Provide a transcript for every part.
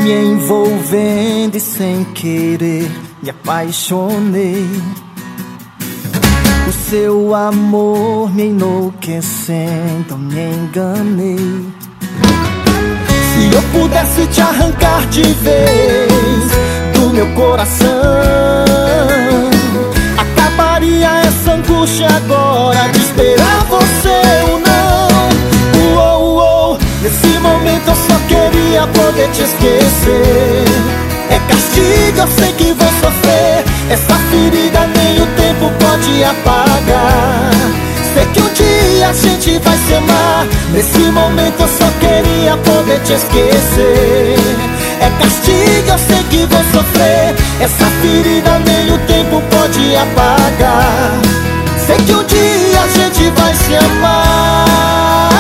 Me envolvendo e sem querer me apaixonei. O seu amor me enlouquecendo, me enganei. Se eu pudesse te arrancar de vez do meu coração, acabaria essa angústia agora de esperar você ou não. Nesse momento eu só queria poder te esquecer. É castigo, eu sei que vou sofrer. Essa ferida nem o tempo pode apagar. Sei que um dia a gente vai se amar. Nesse momento eu só queria poder te esquecer. É castigo, eu sei que vou sofrer. Essa ferida nem o tempo pode apagar. Sei que um dia a gente vai se amar.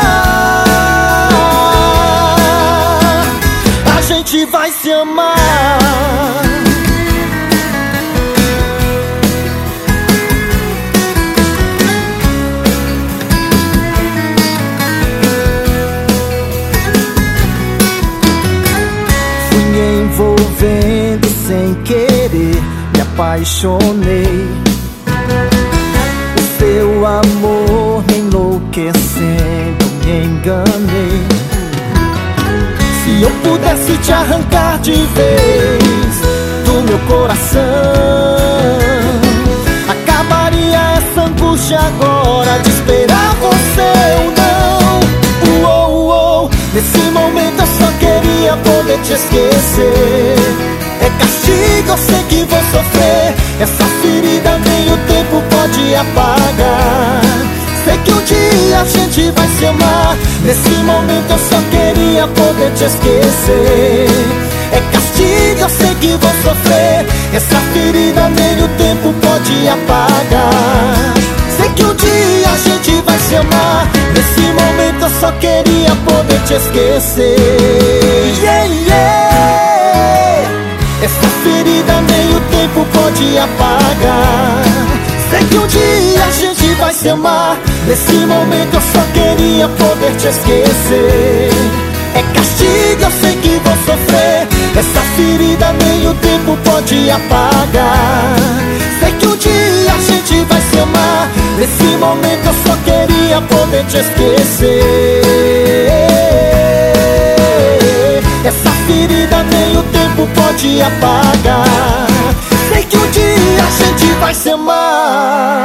A gente vai se amar. Fui me envolvendo sem querer, me apaixonei. O seu amor me enlouquecendo, me enganei. Se eu pudesse te arrancar de vez do meu coração, acabaria essa angústia agora de esperar você ou não. Nesse momento eu só queria poder te esquecer. É castigo, eu sei que vou sofrer. Essa ferida nem o tempo pode apagar. Sei que um dia a gente vai se amar. Nesse momento eu só queria poder te esquecer. É castigo, eu sei que vou sofrer. Essa ferida nem o tempo pode apagar. Sei que um dia a gente vai se amar. Nesse momento eu só queria poder te esquecer. Essa ferida nem o tempo pode apagar. Sei que um dia a gente vai se amar. Nesse momento eu só queria poder te esquecer. É castigo, eu sei que vou sofrer. Essa ferida nem o tempo pode apagar. Sei que um dia a gente vai se amar. Nesse momento eu só queria poder te esquecer. Essa ferida nem o tempo pode apagar. Sei que um dia a gente vai se amar.